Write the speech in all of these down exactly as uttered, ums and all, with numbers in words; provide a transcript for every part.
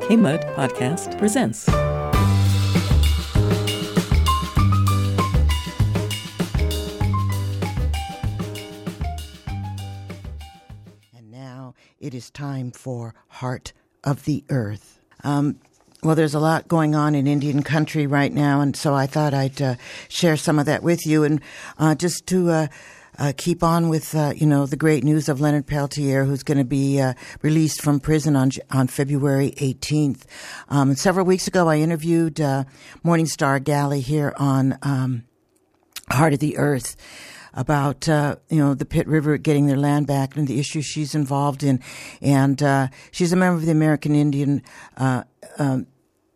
K-Mud Podcast presents. And now it is time for Heart of the Earth. Um, well, there's a lot going on in Indian country right now, and so I thought I'd uh, share some of that with you. And uh, just to uh, uh, keep on with, uh, you know, the great news of Leonard Peltier, who's going to be uh, released from prison on on February eighteenth. Um, and several weeks ago, I interviewed uh, Morningstar Galley here on um, Heart of the Earth about, uh, you know, the Pitt River getting their land back and the issues she's involved in. And uh, she's a member of the American Indian uh, um,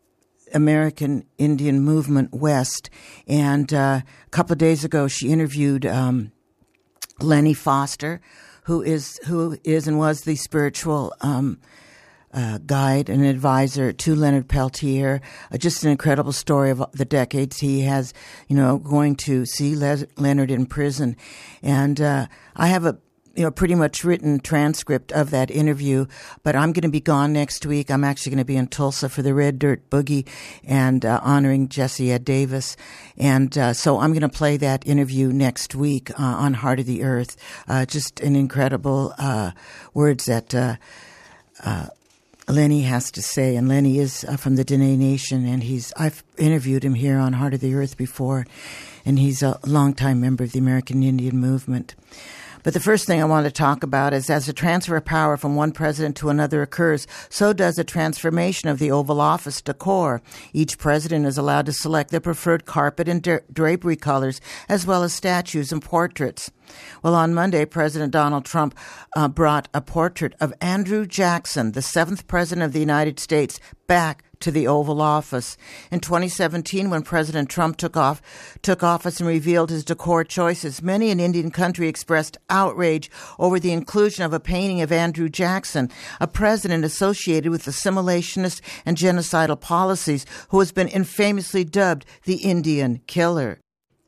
American Indian Movement West. And uh, a couple of days ago, she interviewed um, Lenny Foster, who is who is and was the spiritual um, uh, guide and advisor to Leonard Peltier. Uh, just an incredible story of the decades he has, you know, going to see Le- Leonard in prison. And uh, I have a you know, pretty much written transcript of that interview, but I'm going to be gone next week. I'm actually going to be in Tulsa for the Red Dirt Boogie and uh, honoring Jesse Ed Davis. And uh, so I'm going to play that interview next week uh, on Heart of the Earth. Uh, just an incredible uh, words that uh, uh, Lenny has to say. And Lenny is uh, from the Dene Nation, and he's I've interviewed him here on Heart of the Earth before, and he's a longtime member of the American Indian Movement. But the first thing I want to talk about is as a transfer of power from one president to another occurs, so does a transformation of the Oval Office decor. Each president is allowed to select their preferred carpet and dra- drapery colors, as well as statues and portraits. Well, on Monday, President Donald Trump uh, brought a portrait of Andrew Jackson, the seventh president of the United States, back to the Oval Office. In twenty seventeen, when President Trump took off, took office and revealed his decor choices, many in Indian country expressed outrage over the inclusion of a painting of Andrew Jackson, a president associated with assimilationist and genocidal policies who has been infamously dubbed the Indian Killer.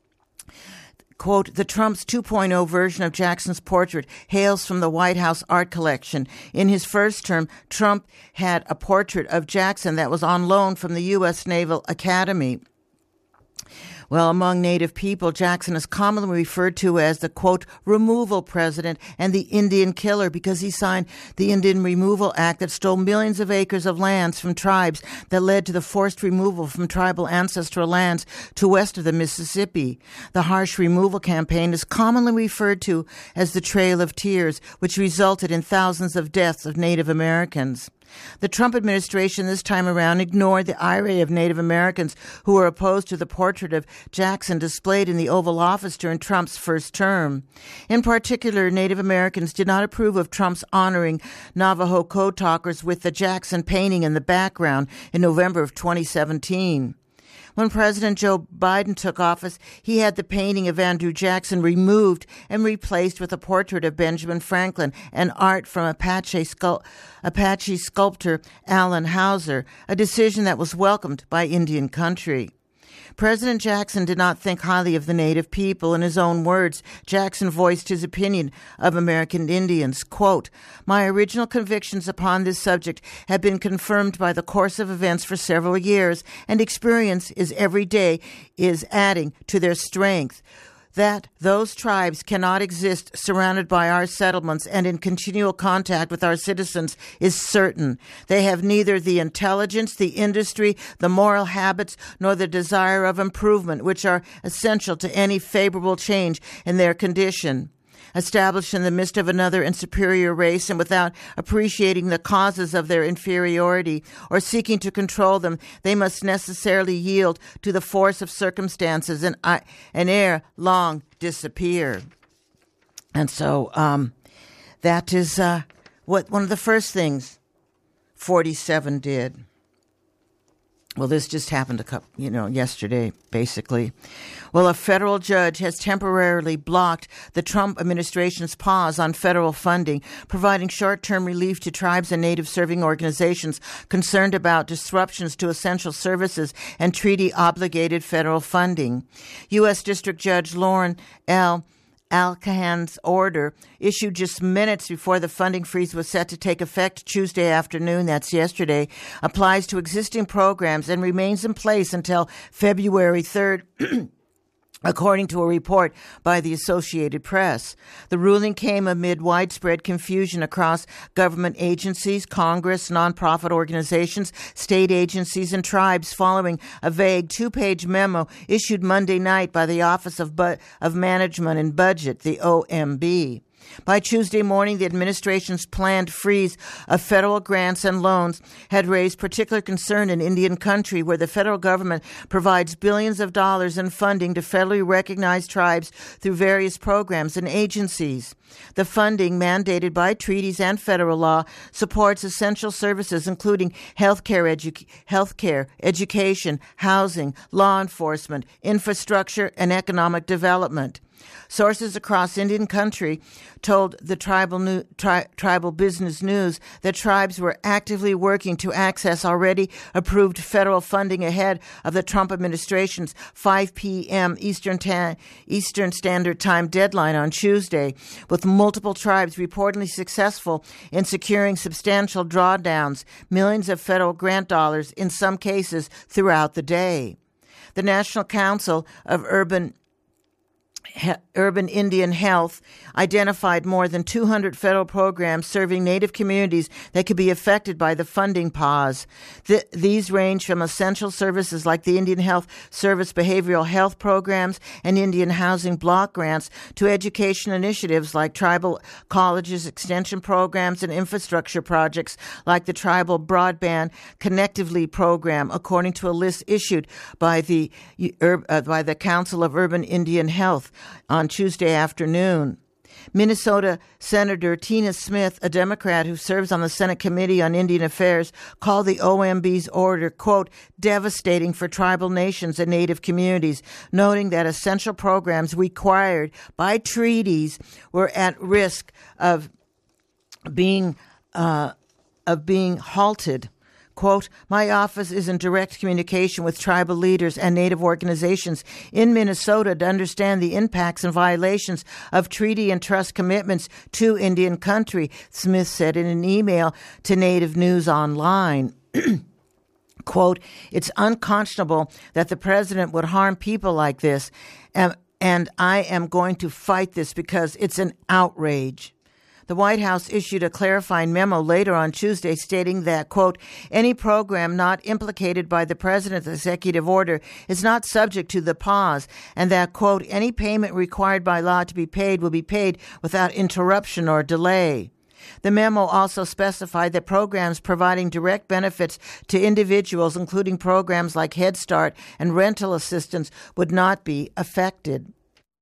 Quote, the Trump's two point oh version of Jackson's portrait hails from the White House art collection. In his first term, Trump had a portrait of Jackson that was on loan from the U S Naval Academy. Well, among Native people, Jackson is commonly referred to as the, quote, removal president and the Indian killer because he signed the Indian Removal Act that stole millions of acres of lands from tribes that led to the forced removal from tribal ancestral lands to west of the Mississippi. The harsh removal campaign is commonly referred to as the Trail of Tears, which resulted in thousands of deaths of Native Americans. The Trump administration this time around ignored the irate of Native Americans who were opposed to the portrait of Jackson displayed in the Oval Office during Trump's first term. In particular, Native Americans did not approve of Trump's honoring Navajo code talkers with the Jackson painting in the background in November of twenty seventeen. When President Joe Biden took office, he had the painting of Andrew Jackson removed and replaced with a portrait of Benjamin Franklin and art from Apache, scul- Apache sculptor Alan Hauser, a decision that was welcomed by Indian country. President Jackson did not think highly of the Native people. In his own words, Jackson voiced his opinion of American Indians. Quote, my original convictions upon this subject have been confirmed by the course of events for several years, and experience is every day is adding to their strength. That those tribes cannot exist surrounded by our settlements and in continual contact with our citizens is certain. They have neither the intelligence, the industry, the moral habits, nor the desire of improvement, which are essential to any favorable change in their condition. Established in the midst of another and superior race and without appreciating the causes of their inferiority or seeking to control them, they must necessarily yield to the force of circumstances and, uh, and ere long disappear. And so um, that is uh, what one of the first things forty-seven did. Well, this just happened a couple, you know, yesterday, basically. Well, a federal judge has temporarily blocked the Trump administration's pause on federal funding, providing short-term relief to tribes and native-serving organizations concerned about disruptions to essential services and treaty-obligated federal funding. U S. District Judge Lauren L. Al-Kahan's order, issued just minutes before the funding freeze was set to take effect Tuesday afternoon, that's yesterday, applies to existing programs and remains in place until February third, according to a report by the Associated Press. The ruling came amid widespread confusion across government agencies, Congress, nonprofit organizations, state agencies, and tribes following a vague two-page memo issued Monday night by the Office of, Bu- of Management and Budget, the O M B. By Tuesday morning, the administration's planned freeze of federal grants and loans had raised particular concern in Indian country, where the federal government provides billions of dollars in funding to federally recognized tribes through various programs and agencies. The funding, mandated by treaties and federal law, supports essential services including healthcare, edu- healthcare, education, housing, law enforcement, infrastructure, and economic development. Sources across Indian country told the tribal, new, tri- tribal Business News that tribes were actively working to access already approved federal funding ahead of the Trump administration's five p.m. Eastern, ta- Eastern Standard Time deadline on Tuesday, with multiple tribes reportedly successful in securing substantial drawdowns, millions of federal grant dollars in some cases throughout the day. The National Council of Urban He- Urban Indian Health identified more than two hundred federal programs serving Native communities that could be affected by the funding pause. Th- these range from essential services like the Indian Health Service behavioral health programs and Indian housing block grants to education initiatives like tribal colleges, extension programs, and infrastructure projects like the Tribal Broadband Connectively program, according to a list issued by the uh, by the Council of Urban Indian Health on Tuesday afternoon. Minnesota Senator Tina Smith, a Democrat who serves on the Senate Committee on Indian Affairs, called the O M B's order, quote, devastating for tribal nations and Native communities, noting that essential programs required by treaties were at risk of being uh, of being halted. Quote, my office is in direct communication with tribal leaders and Native organizations in Minnesota to understand the impacts and violations of treaty and trust commitments to Indian country, Smith said in an email to Native News Online. Quote, it's unconscionable that the president would harm people like this, and, and I am going to fight this because it's an outrage. The White House issued a clarifying memo later on Tuesday stating that, quote, any program not implicated by the president's executive order is not subject to the pause, and that, quote, any payment required by law to be paid will be paid without interruption or delay. The memo also specified that programs providing direct benefits to individuals, including programs like Head Start and rental assistance, would not be affected.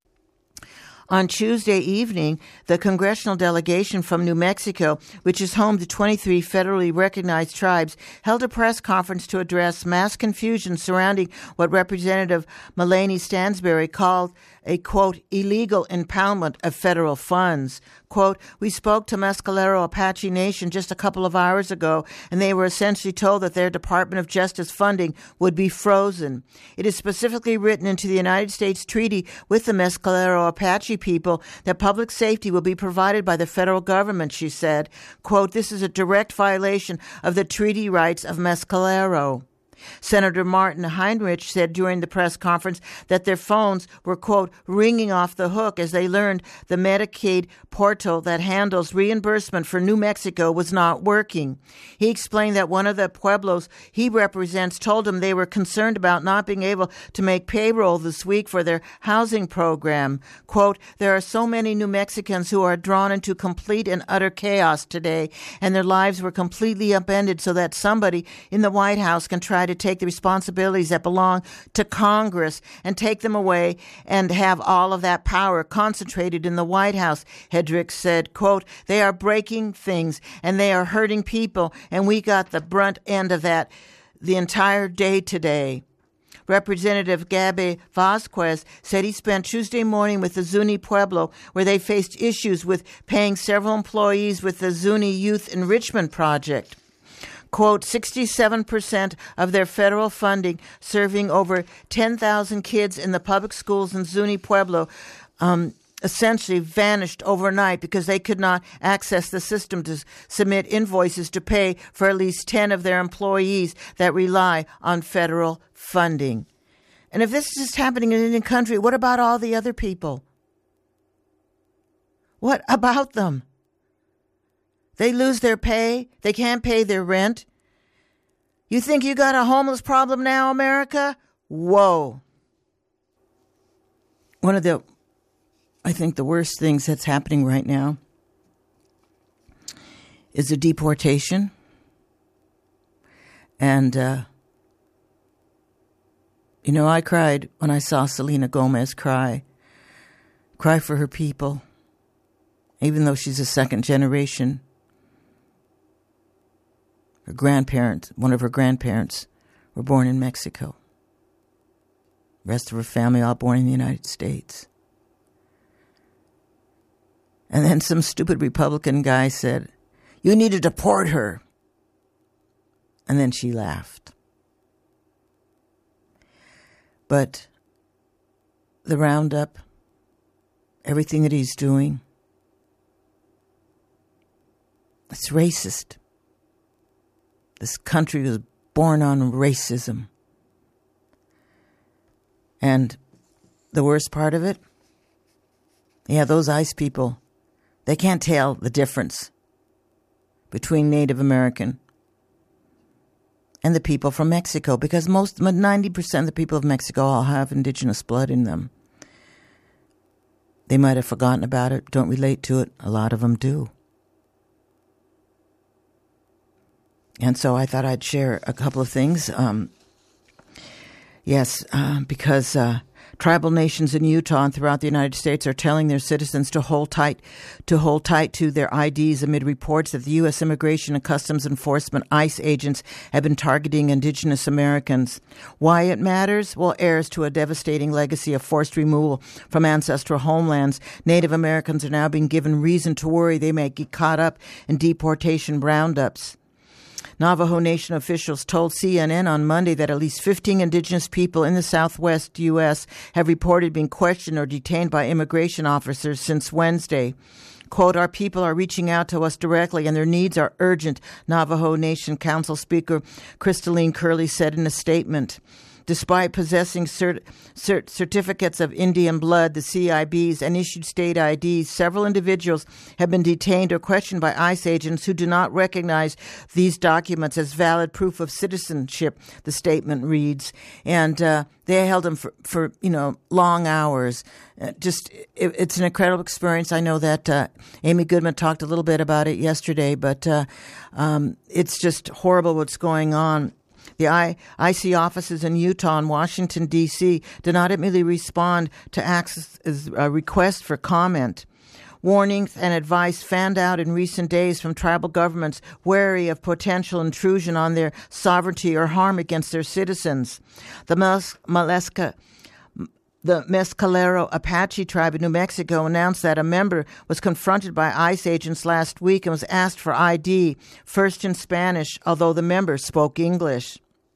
On Tuesday evening, the congressional delegation from New Mexico, which is home to twenty-three federally recognized tribes, held a press conference to address mass confusion surrounding what Representative Melanie Stansbury called a, quote, illegal impoundment of federal funds. Quote, we spoke to Mescalero Apache Nation just a couple of hours ago, and they were essentially told that their Department of Justice funding would be frozen. It is specifically written into the United States treaty with the Mescalero Apache people that public safety will be provided by the federal government, she said. Quote, this is a direct violation of the treaty rights of Mescalero. Senator Martin Heinrich said during the press conference that their phones were, quote, ringing off the hook as they learned the Medicaid portal that handles reimbursement for New Mexico was not working. He explained that one of the pueblos he represents told him they were concerned about not being able to make payroll this week for their housing program. Quote, there are so many New Mexicans who are drawn into complete and utter chaos today, and their lives were completely upended so that somebody in the White House can try to take the responsibilities that belong to Congress and take them away and have all of that power concentrated in the White House. Hedrick said, quote, they are breaking things and they are hurting people, and we got the brunt end of that the entire day today. Representative Gabe Vasquez said he spent Tuesday morning with the Zuni Pueblo, where they faced issues with paying several employees with the Zuni Youth Enrichment Project. Quote, sixty-seven percent of their federal funding serving over ten thousand kids in the public schools in Zuni Pueblo um, essentially vanished overnight because they could not access the system to submit invoices to pay for at least ten of their employees that rely on federal funding. And if this is just happening in an Indian country, what about all the other people? What about them? They lose their pay. They can't pay their rent. You think you got a homeless problem now, America? Whoa. One of the, I think the worst things that's happening right now is the deportation. And, uh, you know, I cried when I saw Selena Gomez cry, cry for her people, even though she's a second generation. Her grandparents, one of her grandparents, were born in Mexico. The rest of her family all born in the United States. And then some stupid Republican guy said, "You need to deport her." And then she laughed. But the roundup, everything that he's doing, it's racist. This country was born on racism. And the worst part of it, yeah, those ICE people, they can't tell the difference between Native American and the people from Mexico, because most, ninety percent of the people of Mexico all have indigenous blood in them. They might have forgotten about it, don't relate to it. A lot of them do. And so I thought I'd share a couple of things. Um, yes, uh, because uh, tribal nations in Utah and throughout the United States are telling their citizens to hold tight, to hold tight to their I Ds amid reports that the U S Immigration and Customs Enforcement ICE agents have been targeting Indigenous Americans. Why it matters? Well, heirs to a devastating legacy of forced removal from ancestral homelands, Native Americans are now being given reason to worry they may get caught up in deportation roundups. Navajo Nation officials told C N N on Monday that at least fifteen indigenous people in the southwest U S have reported being questioned or detained by immigration officers since Wednesday. Quote, "Our people are reaching out to us directly and their needs are urgent," Navajo Nation Council Speaker Crystalline Curley said in a statement. Despite possessing cert- cert- certificates of Indian blood, the C I Bs, and issued state I Ds, several individuals have been detained or questioned by ICE agents who do not recognize these documents as valid proof of citizenship, the statement reads. And uh, they held them for, for, you know, long hours. Uh, just, it, it's an incredible experience. I know that uh, Amy Goodman talked a little bit about it yesterday, but uh, um, it's just horrible what's going on. The I C offices in Utah and Washington, D C did not immediately respond to access a request for comment. Warnings and advice fanned out in recent days from tribal governments wary of potential intrusion on their sovereignty or harm against their citizens. The Maleska The Mescalero Apache tribe in New Mexico announced that a member was confronted by ICE agents last week and was asked for I D, first in Spanish, although the member spoke English.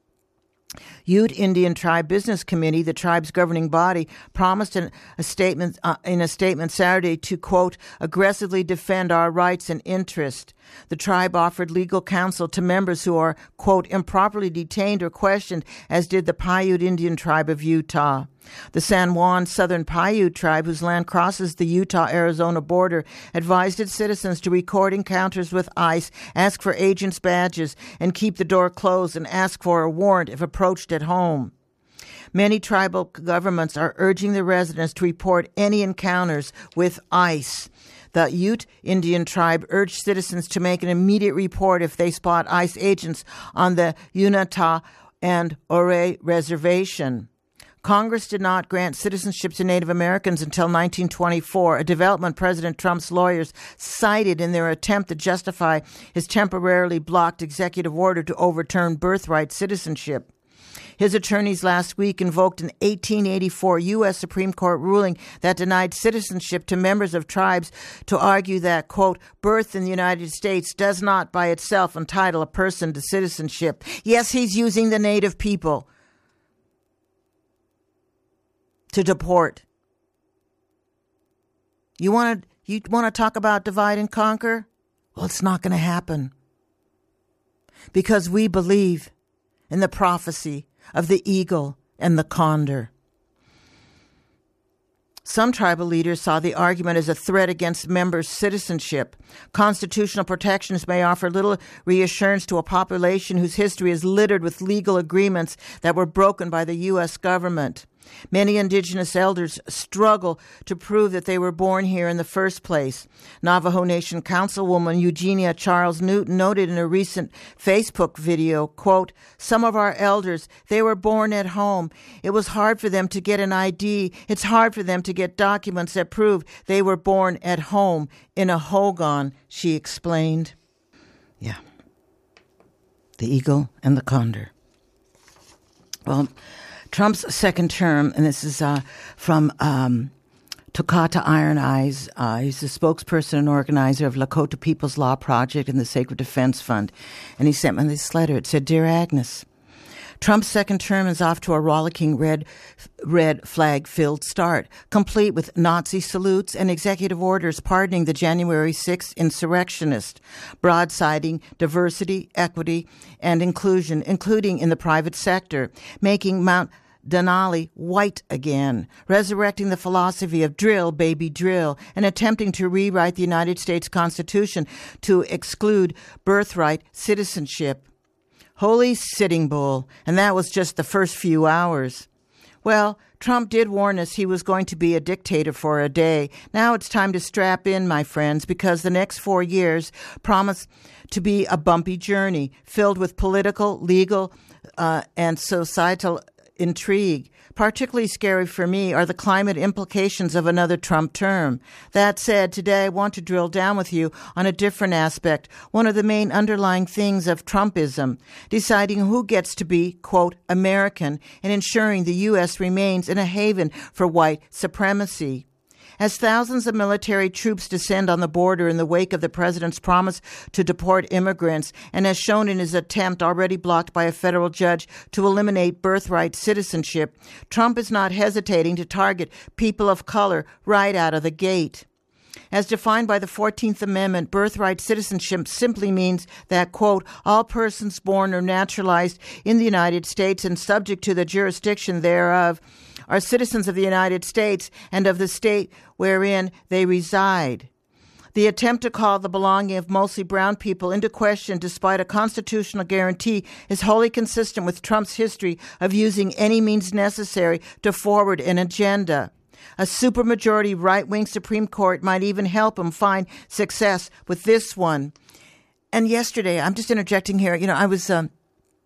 Ute Indian Tribe Business Committee, the tribe's governing body, promised in a statement uh, in a statement Saturday to, quote, aggressively defend our rights and interests. The tribe offered legal counsel to members who are, quote, improperly detained or questioned, as did the Paiute Indian Tribe of Utah. The San Juan Southern Paiute Tribe, whose land crosses the Utah-Arizona border, advised its citizens to record encounters with ICE, ask for agents' badges, and keep the door closed and ask for a warrant if approached at home. Many tribal governments are urging their residents to report any encounters with ICE. The Ute Indian Tribe urged citizens to make an immediate report if they spot ICE agents on the Uinta and Ouray Reservation. Congress did not grant citizenship to Native Americans until nineteen twenty-four, a development President Trump's lawyers cited in their attempt to justify his temporarily blocked executive order to overturn birthright citizenship. His attorneys last week invoked an eighteen eighty-four U S Supreme Court ruling that denied citizenship to members of tribes to argue that, quote, birth in the United States does not by itself entitle a person to citizenship. Yes, he's using the Native people to deport. You want to you want to talk about divide and conquer? Well, it's not going to happen. Because we believe in the prophecy of the eagle and the condor. Some tribal leaders saw the argument as a threat against members' citizenship. Constitutional protections may offer little reassurance to a population whose history is littered with legal agreements that were broken by the U S government. Many indigenous elders struggle to prove that they were born here in the first place. Navajo Nation Councilwoman Eugenia Charles Newton noted in a recent Facebook video, quote, "Some of our elders, they were born at home. It was hard for them to get an I D. It's hard for them to get documents that prove they were born at home in a hogan," she explained. Yeah. The eagle and the condor. Well, Trump's second term, and this is uh, from um, Tokata Iron Eyes. Uh, he's the spokesperson and organizer of Lakota People's Law Project and the Sacred Defense Fund. And he sent me this letter. It said, "Dear Agnes, Trump's second term is off to a rollicking red red flag-filled start, complete with Nazi salutes and executive orders pardoning the January sixth insurrectionists, broadsiding diversity, equity, and inclusion, including in the private sector, making Mount Denali white again, resurrecting the philosophy of drill, baby, drill, and attempting to rewrite the United States Constitution to exclude birthright citizenship. Holy Sitting Bull, and that was just the first few hours. Well, Trump did warn us he was going to be a dictator for a day. Now it's time to strap in, my friends, because the next four years promise to be a bumpy journey filled with political, legal, uh, and societal intrigue. Particularly scary for me are the climate implications of another Trump term. That said, today I want to drill down with you on a different aspect, one of the main underlying things of Trumpism, deciding who gets to be, quote, American, and ensuring the U S remains in a haven for white supremacy. As thousands of military troops descend on the border in the wake of the president's promise to deport immigrants, and as shown in his attempt already blocked by a federal judge to eliminate birthright citizenship, Trump is not hesitating to target people of color right out of the gate. As defined by the fourteenth Amendment, birthright citizenship simply means that, quote, all persons born or naturalized in the United States and subject to the jurisdiction thereof are citizens of the United States and of the state wherein they reside. The attempt to call the belonging of mostly brown people into question despite a constitutional guarantee is wholly consistent with Trump's history of using any means necessary to forward an agenda. A supermajority right-wing Supreme Court might even help him find success with this one. And yesterday, I'm just interjecting here, you know, I was, um,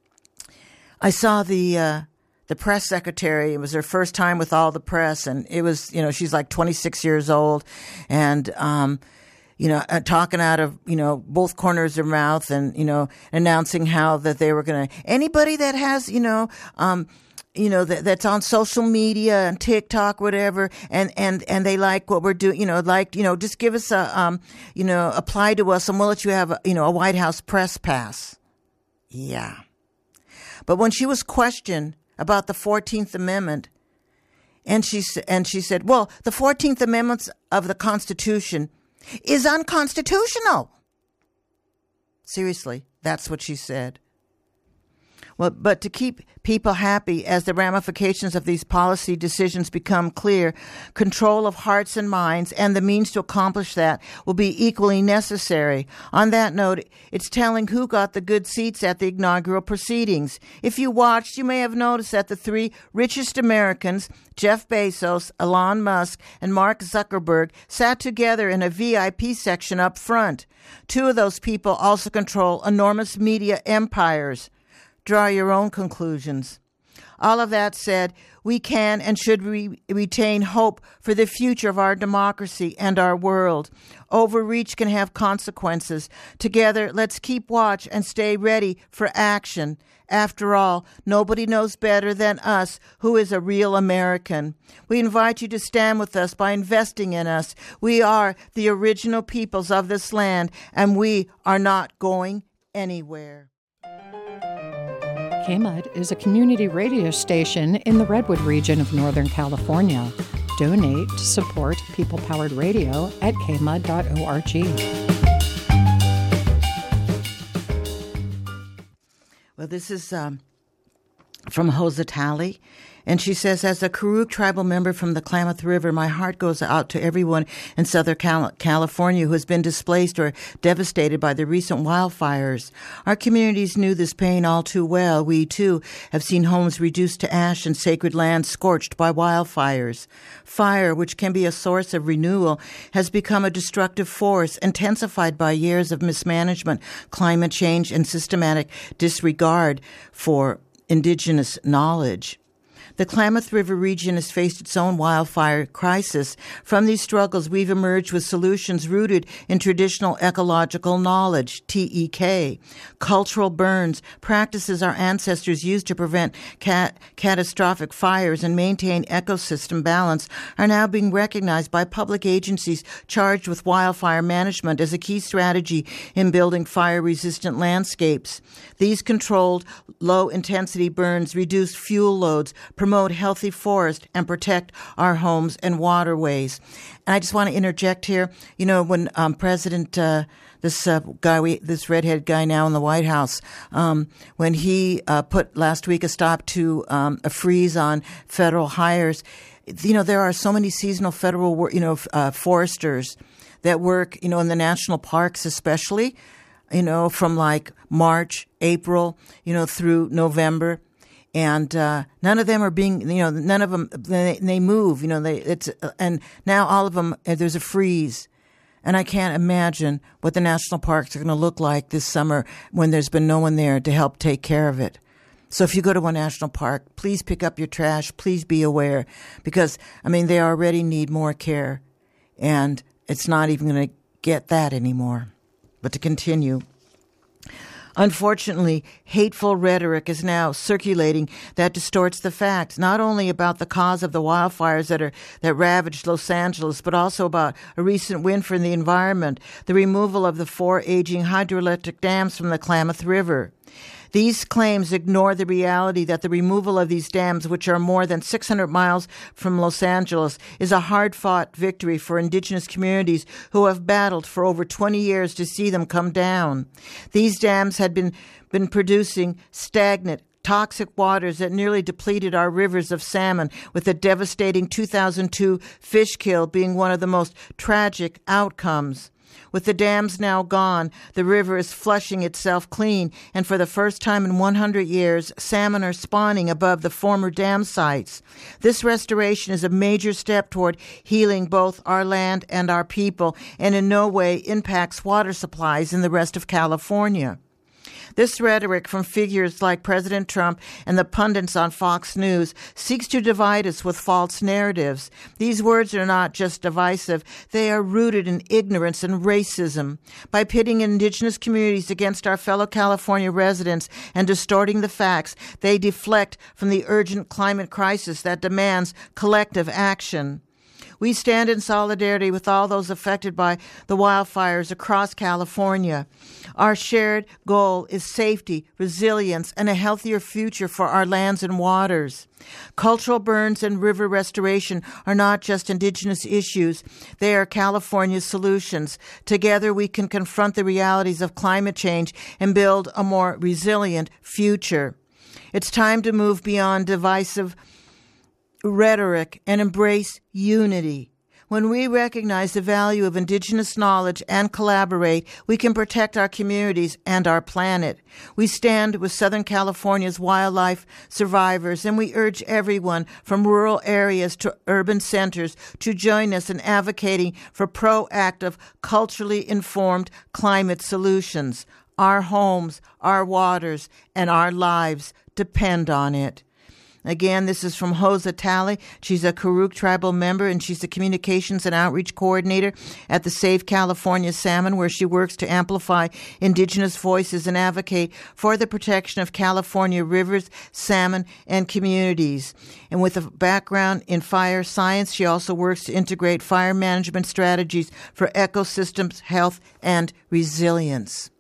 I saw the, uh, the press secretary. It was her first time with all the press, and it was, you know, she's like twenty-six years old, and, um, you know, uh, talking out of, you know, both corners of her mouth and, you know, announcing how that they were going to, anybody that has, you know, um, you know, that, that's on social media and TikTok, whatever, and, and, and they like what we're doing, you know, like, you know, just give us a, um, you know, apply to us and we'll let you have, a, you know, a White House press pass. Yeah. But when she was questioned about the fourteenth Amendment, and she, and she said, well, the fourteenth Amendment of the Constitution is unconstitutional. Seriously, that's what she said. Well, but to keep people happy as the ramifications of these policy decisions become clear, control of hearts and minds and the means to accomplish that will be equally necessary. On that note, it's telling who got the good seats at the inaugural proceedings. If you watched, you may have noticed that the three richest Americans, Jeff Bezos, Elon Musk, and Mark Zuckerberg, sat together in a V I P section up front. Two of those people also control enormous media empires. Draw your own conclusions. All of that said, we can and should re- retain hope for the future of our democracy and our world. Overreach can have consequences. Together, let's keep watch and stay ready for action. After all, nobody knows better than us who is a real American. We invite you to stand with us by investing in us. We are the original peoples of this land, and we are not going anywhere. K M U D is a community radio station in the Redwood region of Northern California. donate to support people-powered radio at k m u d dot org. Well, this is um, from Hosa Talley. And she says, as a Karuk tribal member from the Klamath River, my heart goes out to everyone in Southern Cal- California who has been displaced or devastated by the recent wildfires. Our communities knew this pain all too well. We, too, have seen homes reduced to ash and sacred land scorched by wildfires. Fire, which can be a source of renewal, has become a destructive force, intensified by years of mismanagement, climate change, and systematic disregard for indigenous knowledge. The Klamath River region has faced its own wildfire crisis. From these struggles, we've emerged with solutions rooted in traditional ecological knowledge, T E K. Cultural burns, practices our ancestors used to prevent cat- catastrophic fires and maintain ecosystem balance, are now being recognized by public agencies charged with wildfire management as a key strategy in building fire-resistant landscapes. These controlled, low-intensity burns reduce fuel loads, promote healthy forest, and protect our homes and waterways. And I just want to interject here. You know, when um, President, uh, this uh, guy, we, this redhead guy now in the White House, um, when he uh, put last week a stop to um, a freeze on federal hires, you know, there are so many seasonal federal, you know, uh, foresters that work, you know, in the national parks especially, you know, from like March, April, you know, through November. And uh, none of them are being, you know, none of them, they, they move, you know, they, it's, uh, and now all of them, uh, there's a freeze. And I can't imagine what the national parks are going to look like this summer when there's been no one there to help take care of it. So if you go to one national park, please pick up your trash. Please be aware, because, I mean, they already need more care, and it's not even going to get that anymore. But to continue. Unfortunately, hateful rhetoric is now circulating that distorts the facts, not only about the cause of the wildfires that are that ravaged Los Angeles, but also about a recent win for the environment, the removal of the four aging hydroelectric dams from the Klamath River. These claims ignore the reality that the removal of these dams, which are more than six hundred miles from Los Angeles, is a hard-fought victory for indigenous communities who have battled for over twenty years to see them come down. These dams had been, been producing stagnant, toxic waters that nearly depleted our rivers of salmon, with the devastating two thousand two fish kill being one of the most tragic outcomes. With the dams now gone, the river is flushing itself clean, and for the first time in one hundred years, salmon are spawning above the former dam sites. This restoration is a major step toward healing both our land and our people, and in no way impacts water supplies in the rest of California. This rhetoric from figures like President Trump and the pundits on Fox News seeks to divide us with false narratives. These words are not just divisive, they are rooted in ignorance and racism. By pitting indigenous communities against our fellow California residents and distorting the facts, they deflect from the urgent climate crisis that demands collective action. We stand in solidarity with all those affected by the wildfires across California. Our shared goal is safety, resilience, and a healthier future for our lands and waters. Cultural burns and river restoration are not just indigenous issues. They are California's solutions. Together, we can confront the realities of climate change and build a more resilient future. It's time to move beyond divisive rhetoric and embrace unity. When we recognize the value of indigenous knowledge and collaborate, we can protect our communities and our planet. We stand with Southern California's wildlife survivors, and we urge everyone from rural areas to urban centers to join us in advocating for proactive, culturally informed climate solutions. Our homes, our waters, and our lives depend on it. Again, this is from Hosa Talley. She's a Karuk tribal member, and she's the communications and outreach coordinator at the Save California Salmon, where she works to amplify indigenous voices and advocate for the protection of California rivers, salmon, and communities. And with a background in fire science, she also works to integrate fire management strategies for ecosystems, health, and resilience.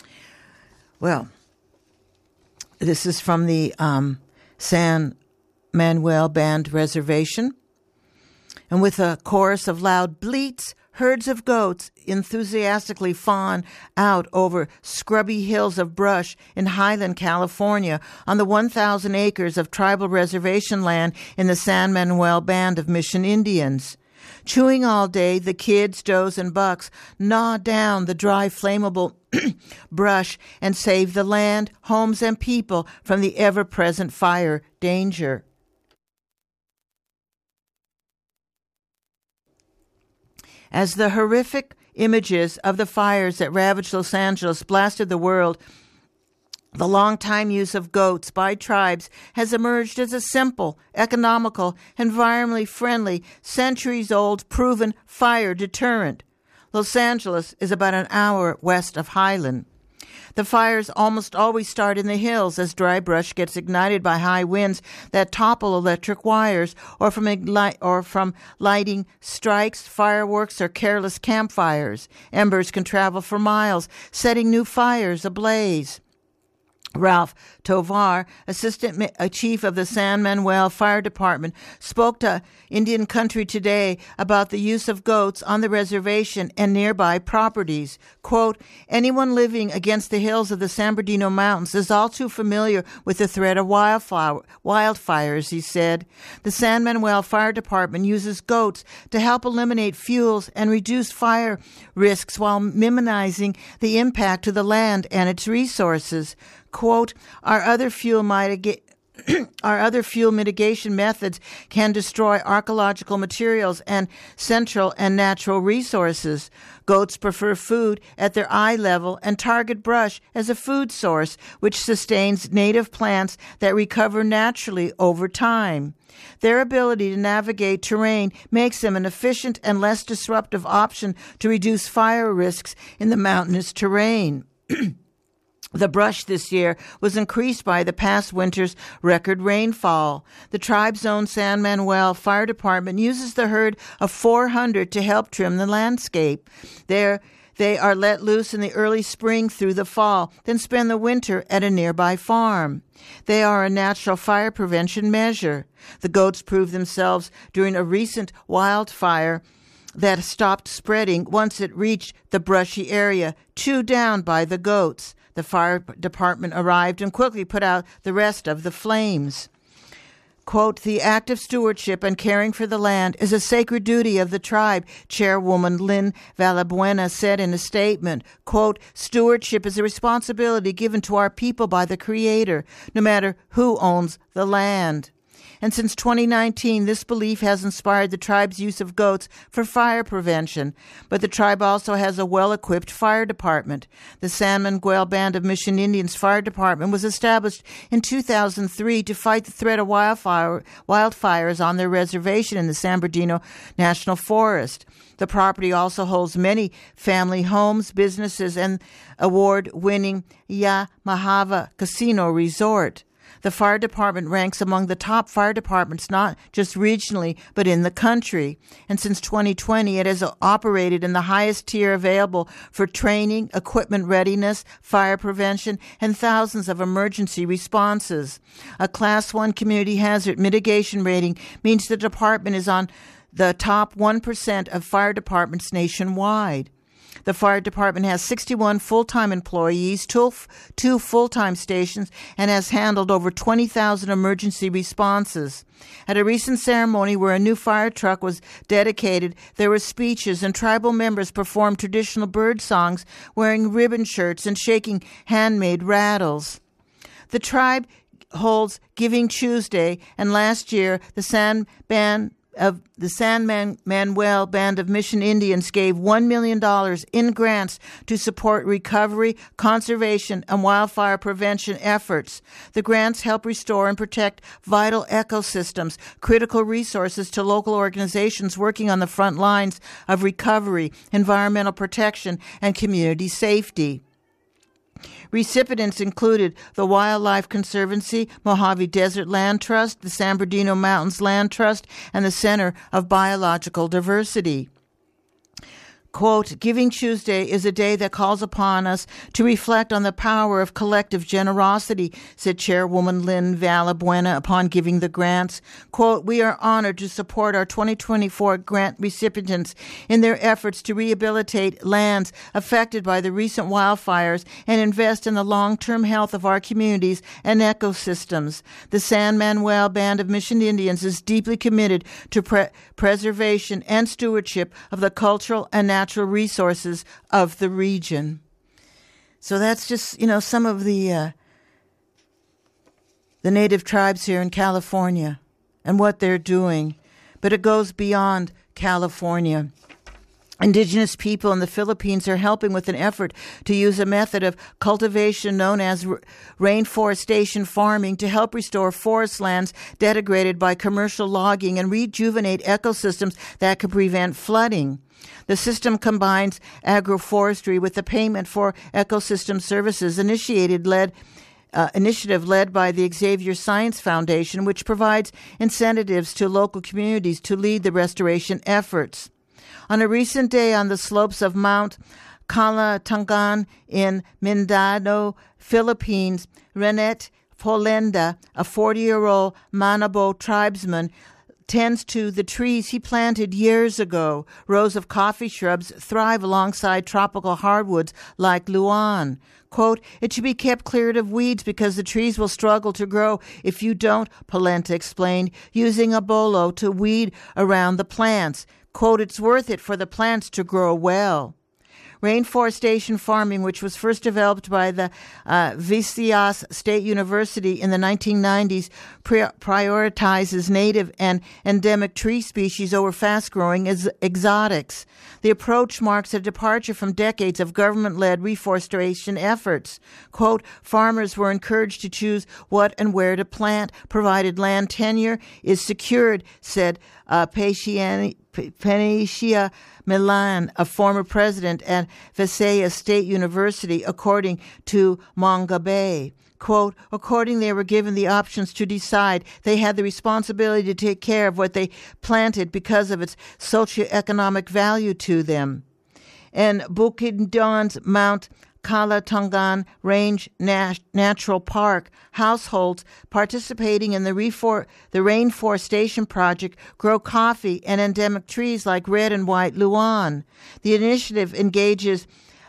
Well, this is from the um, San Manuel Band Reservation. And with a chorus of loud bleats, herds of goats enthusiastically fawn out over scrubby hills of brush in Highland, California, on the one thousand acres of tribal reservation land in the San Manuel Band of Mission Indians. Chewing all day, the kids, does, and bucks gnaw down the dry, flammable brush and save the land, homes, and people from the ever-present fire danger. As the horrific images of the fires that ravaged Los Angeles blasted the world, the long-time use of goats by tribes has emerged as a simple, economical, environmentally friendly, centuries-old, proven fire deterrent. Los Angeles is about an hour west of Highland. The fires almost always start in the hills as dry brush gets ignited by high winds that topple electric wires, or from igni- or from lighting strikes, fireworks, or careless campfires. Embers can travel for miles, setting new fires ablaze. Ralph Tovar, assistant chief of the San Manuel Fire Department, spoke to Indian Country Today about the use of goats on the reservation and nearby properties. Quote, anyone living against the hills of the San Bernardino Mountains is all too familiar with the threat of wildfire, wildfires, he said. The San Manuel Fire Department uses goats to help eliminate fuels and reduce fire risks while minimizing the impact to the land and its resources. Quote, our other fuel mitigate Our other fuel mitigation methods can destroy archaeological materials and central and natural resources. Goats prefer food at their eye level and target brush as a food source, which sustains native plants that recover naturally over time. Their ability to navigate terrain makes them an efficient and less disruptive option to reduce fire risks in the mountainous terrain. The brush this year was increased by the past winter's record rainfall. The tribe's own San Manuel Fire Department uses the herd of four hundred to help trim the landscape. There, they are let loose in the early spring through the fall, then spend the winter at a nearby farm. They are a natural fire prevention measure. The goats proved themselves during a recent wildfire that stopped spreading once it reached the brushy area, chewed down by the goats. The fire department arrived and quickly put out the rest of the flames. Quote, the active stewardship and caring for the land is a sacred duty of the tribe, Chairwoman Lynn Valabuena said in a statement. Quote, stewardship is a responsibility given to our people by the Creator, no matter who owns the land. And since twenty nineteen, this belief has inspired the tribe's use of goats for fire prevention. But the tribe also has a well-equipped fire department. The San Manuel Band of Mission Indians Fire Department was established in two thousand three to fight the threat of wildfire, wildfires on their reservation in the San Bernardino National Forest. The property also holds many family homes, businesses, and award-winning Yamahava Casino Resort. The fire department ranks among the top fire departments not just regionally, but in the country. And since twenty twenty, it has operated in the highest tier available for training, equipment readiness, fire prevention, and thousands of emergency responses. A Class one community hazard mitigation rating means the department is on the top one percent of fire departments nationwide. The fire department has sixty-one full-time employees, two, two full-time stations, and has handled over twenty thousand emergency responses. At a recent ceremony where a new fire truck was dedicated, there were speeches and tribal members performed traditional bird songs, wearing ribbon shirts and shaking handmade rattles. The tribe holds Giving Tuesday, and last year the San Ban of the San Man- Manuel Band of Mission Indians gave one million dollars in grants to support recovery, conservation, and wildfire prevention efforts. The grants help restore and protect vital ecosystems, critical resources to local organizations working on the front lines of recovery, environmental protection, and community safety. Recipients included the Wildlife Conservancy, Mojave Desert Land Trust, the San Bernardino Mountains Land Trust, and the Center of Biological Diversity. Quote, Giving Tuesday is a day that calls upon us to reflect on the power of collective generosity, said Chairwoman Lynn Valabuena upon giving the grants. Quote, We are honored to support our twenty twenty-four grant recipients in their efforts to rehabilitate lands affected by the recent wildfires and invest in the long-term health of our communities and ecosystems. The San Manuel Band of Mission Indians is deeply committed to pre- preservation and stewardship of the cultural and natural natural resources of the region. So that's just, you know, some of the uh, the native tribes here in California and what they're doing. But it goes beyond California. Indigenous people in the Philippines are helping with an effort to use a method of cultivation known as rainforestation farming to help restore forest lands degraded by commercial logging and rejuvenate ecosystems that could prevent flooding. The system combines agroforestry with the payment for ecosystem services initiated led uh, initiative led by the Xavier Science Foundation, which provides incentives to local communities to lead the restoration efforts. On a recent day on the slopes of Mount Calatangan in Mindanao, Philippines, Renet Polenda, a forty-year-old Manabo tribesman, tends to the trees he planted years ago. Rows of coffee shrubs thrive alongside tropical hardwoods like luan. Quote, It should be kept cleared of weeds because the trees will struggle to grow if you don't, Polenta explained, using a bolo to weed around the plants. Quote, It's worth it for the plants to grow well. Rainforestation farming, which was first developed by the uh, Visayas State University in the nineteen nineties, pri- prioritizes native and endemic tree species over fast-growing ex- exotics. The approach marks a departure from decades of government-led reforestation efforts. Quote, Farmers were encouraged to choose what and where to plant, provided land tenure is secured, said uh, Paciani- Penicia Milan, a former president at Visayas State University, according to Mongabe. Quote, according they were given the options to decide. They had the responsibility to take care of what they planted because of its socioeconomic value to them. And Bukidon's Mount Calatangan Range Nat- Natural Park households participating in the, refor- the rainforestation project grow coffee and endemic trees like red and white luan. The initiative engages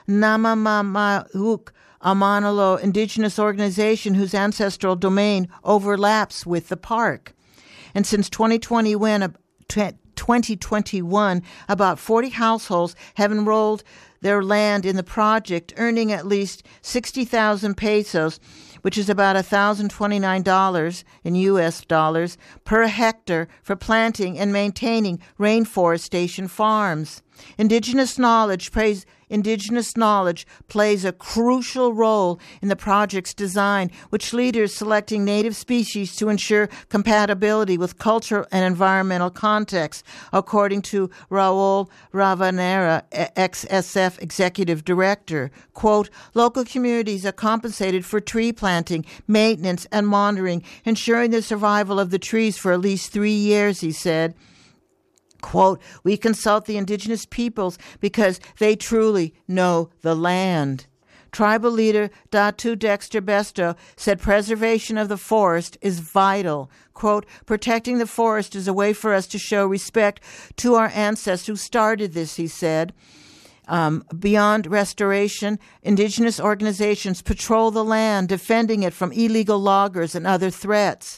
Namamamahuk, a Manalo indigenous organization whose ancestral domain overlaps with the park. And since twenty twenty, when twenty twenty-one, about forty households have enrolled their land in the project, earning at least sixty thousand pesos, which is about one thousand twenty-nine dollars in U S dollars per hectare for planting and maintaining rainforestation farms. Indigenous knowledge plays Indigenous knowledge plays a crucial role in the project's design, which leaders selecting native species to ensure compatibility with cultural and environmental contexts, according to Raul Ravanera, X S F Executive Director. Quote, local communities are compensated for tree planting, maintenance, and monitoring, ensuring the survival of the trees for at least three years, he said. Quote, we consult the indigenous peoples because they truly know the land. Tribal leader Datu Dexter Besto said preservation of the forest is vital. Quote, protecting the forest is a way for us to show respect to our ancestors who started this, he said. Um, beyond restoration, indigenous organizations patrol the land, defending it from illegal loggers and other threats.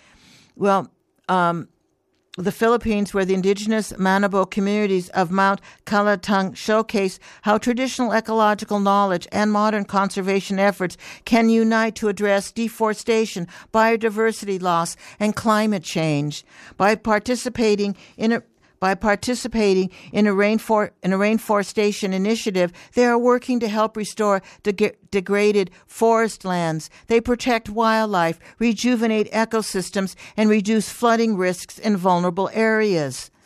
Well, um, the Philippines, where the indigenous Manabo communities of Mount Calatangan showcase how traditional ecological knowledge and modern conservation efforts can unite to address deforestation, biodiversity loss, and climate change. By participating in a By participating in a, rainfor- in a rainforestation initiative, they are working to help restore de- degraded forest lands. They protect wildlife, rejuvenate ecosystems, and reduce flooding risks in vulnerable areas.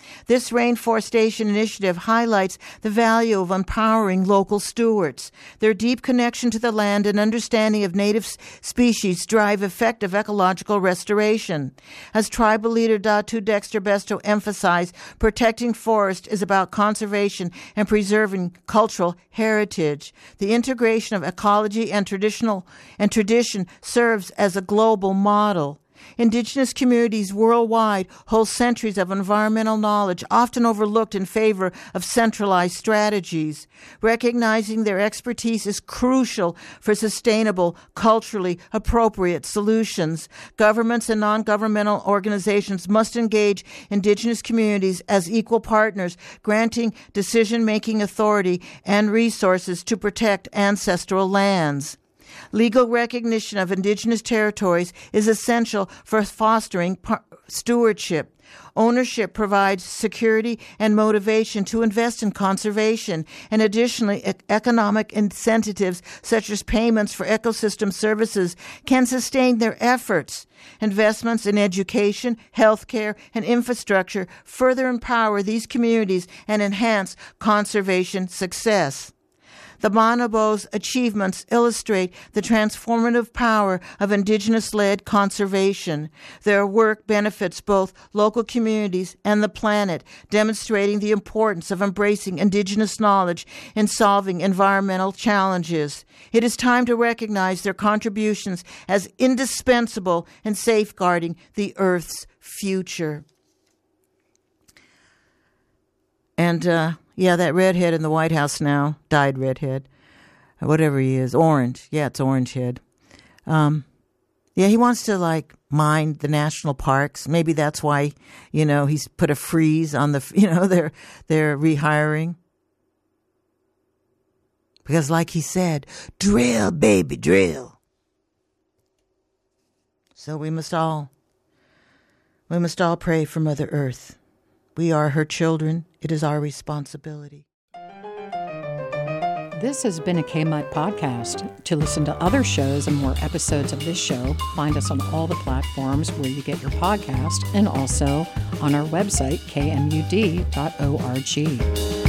This Rainforestation Initiative highlights the value of empowering local stewards. Their deep connection to the land and understanding of native species drive effective ecological restoration. As tribal leader Datu Dexter Besto emphasized, protecting forest is about conservation and preserving cultural heritage. The integration of ecology and traditional and tradition serves as a global model. Indigenous communities worldwide hold centuries of environmental knowledge, often overlooked in favor of centralized strategies. Recognizing their expertise is crucial for sustainable, culturally appropriate solutions. Governments and non-governmental organizations must engage Indigenous communities as equal partners, granting decision-making authority and resources to protect ancestral lands. Legal recognition of Indigenous territories is essential for fostering par- stewardship. Ownership provides security and motivation to invest in conservation, and additionally, e- economic incentives such as payments for ecosystem services can sustain their efforts. Investments in education, healthcare, and infrastructure further empower these communities and enhance conservation success. The Bonobos' achievements illustrate the transformative power of Indigenous-led conservation. Their work benefits both local communities and the planet, demonstrating the importance of embracing Indigenous knowledge in solving environmental challenges. It is time to recognize their contributions as indispensable in safeguarding the Earth's future. And, uh, yeah, that redhead in the White House now, dyed redhead, whatever he is, orange. Yeah, it's orange head. Um, yeah, he wants to, like, mine the national parks. Maybe that's why, you know, he's put a freeze on the, you know, they're, they're rehiring. Because like he said, drill, baby, drill. So we must all, we must all pray for Mother Earth. We are her children. It is our responsibility. This has been a K-Mud podcast. To listen to other shows and more episodes of this show, find us on all the platforms where you get your podcast and also on our website, K M U D dot org.